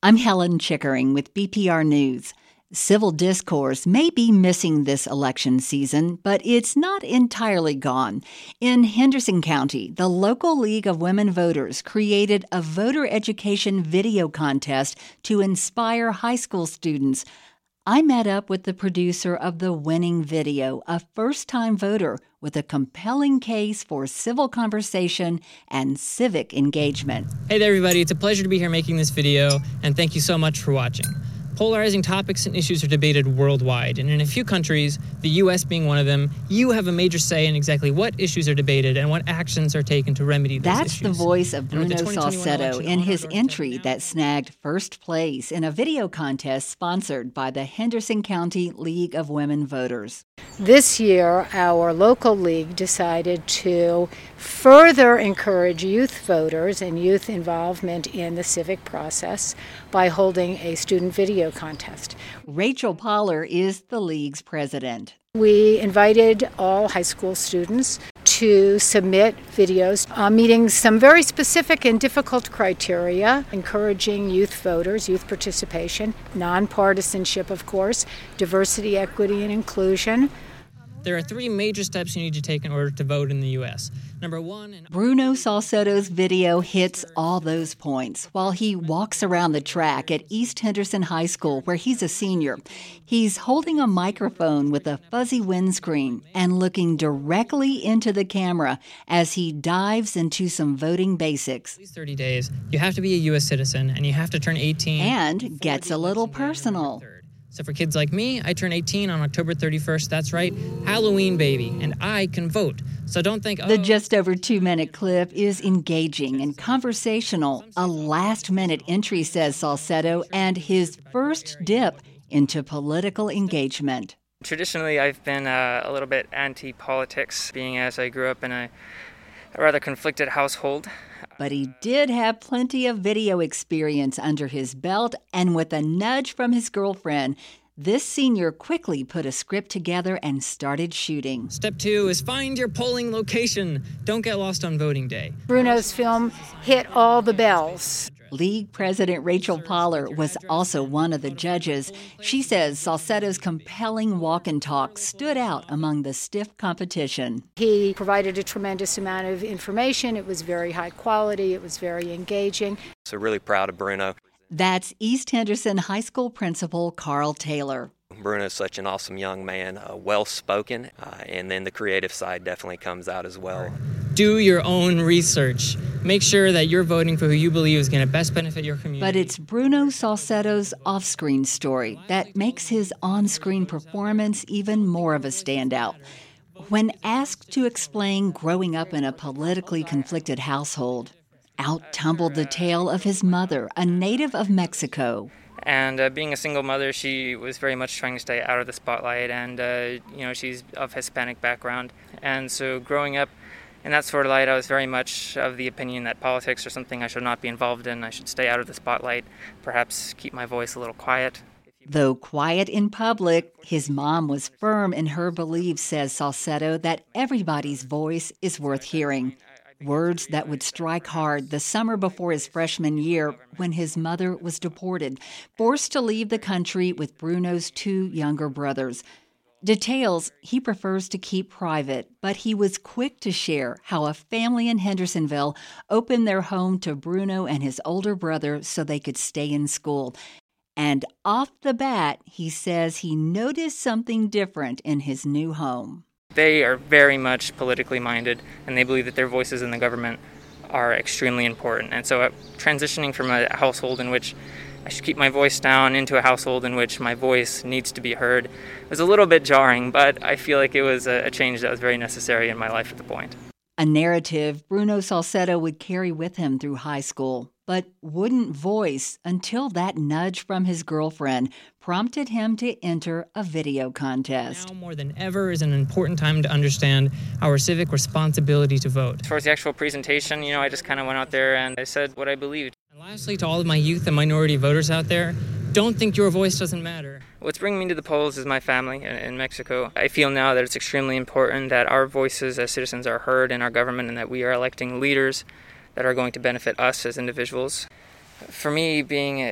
I'm Helen Chickering with BPR News. Civil discourse may be missing this election season, but it's not entirely gone. In Henderson County, the local League of Women Voters created a voter education video contest to inspire high school students. I met up with the producer of the winning video, a first-time voter with a compelling case for civil conversation and civic engagement. Hey there, everybody. It's a pleasure to be here making this video, and thank you so much for watching. Polarizing topics and issues are debated worldwide, and in a few countries, the U.S. being one of them, you have a major say in exactly what issues are debated and what actions are taken to remedy those issues. That's the voice of Bruno Salcedo in his entry that snagged first place in a video contest sponsored by the Henderson County League of Women Voters. This year, our local league decided to further encourage youth voters and youth involvement in the civic process by holding a student video contest. Rachel Poller is the league's president. We invited all high school students to submit videos meeting some very specific and difficult criteria, encouraging youth voters, youth participation, nonpartisanship, of course, diversity, equity, and inclusion. There are three major steps you need to take in order to vote in the U.S. Number one... Bruno Salcedo's video hits all those points while he walks around the track at East Henderson High School, where he's a senior. He's holding a microphone with a fuzzy windscreen and looking directly into the camera as he dives into some voting basics. At least 30 days, you have to be a U.S. citizen, and you have to turn 18... And gets a little personal. So for kids like me, I turn 18 on October 31st. That's right, Halloween, baby, and I can vote. So don't think, The just over 2-minute clip is engaging and conversational, a last-minute entry, says Salcedo, and his first dip into political engagement. Traditionally, I've been a little bit anti-politics, being as I grew up in a rather conflicted household. But he did have plenty of video experience under his belt, and with a nudge from his girlfriend, this senior quickly put a script together and started shooting. Step 2 is find your polling location. Don't get lost on voting day. Bruno's film hit all the bells. League President Rachel Poller was also one of the judges. She says Salcedo's compelling walk and talk stood out among the stiff competition. He provided a tremendous amount of information. It was very high quality. It was very engaging. So really proud of Bruno. That's East Henderson High School Principal Carl Taylor. Bruno's such an awesome young man, well-spoken, and then the creative side definitely comes out as well. Do your own research. Make sure that you're voting for who you believe is going to best benefit your community. But it's Bruno Salcedo's off-screen story that makes his on-screen performance even more of a standout. When asked to explain growing up in a politically conflicted household, out tumbled the tale of his mother, a native of Mexico. And being a single mother, she was very much trying to stay out of the spotlight, and she's of Hispanic background. And so growing up in that sort of light, I was very much of the opinion that politics are something I should not be involved in. I should stay out of the spotlight, perhaps keep my voice a little quiet. Though quiet in public, his mom was firm in her belief, says Salcedo, that everybody's voice is worth hearing. Words that would strike hard the summer before his freshman year when his mother was deported, forced to leave the country with Bruno's 2 younger brothers. Details he prefers to keep private, but he was quick to share how a family in Hendersonville opened their home to Bruno and his older brother so they could stay in school. And off the bat, he says he noticed something different in his new home. They are very much politically minded, and they believe that their voices in the government are extremely important. And so transitioning from a household in which I should keep my voice down into a household in which my voice needs to be heard was a little bit jarring, but I feel like it was a change that was very necessary in my life at the point. A narrative Bruno Salcedo would carry with him through high school, but wouldn't voice until that nudge from his girlfriend prompted him to enter a video contest. Now more than ever is an important time to understand our civic responsibility to vote. As far as the actual presentation, I just kind of went out there and I said what I believed. And lastly, to all of my youth and minority voters out there, don't think your voice doesn't matter. What's bringing me to the polls is my family in Mexico. I feel now that it's extremely important that our voices as citizens are heard in our government and that we are electing leaders that are going to benefit us as individuals. For me, being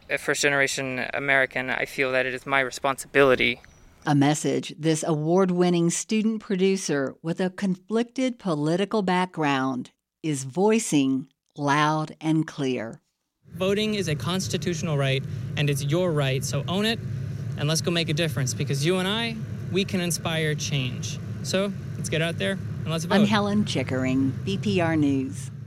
a first-generation American, I feel that it is my responsibility. A message this award-winning student producer with a conflicted political background is voicing loud and clear. Voting is a constitutional right, and it's your right, so own it, and let's go make a difference, because you and I, we can inspire change. So let's get out there and let's vote. I'm Helen Chickering, BPR News.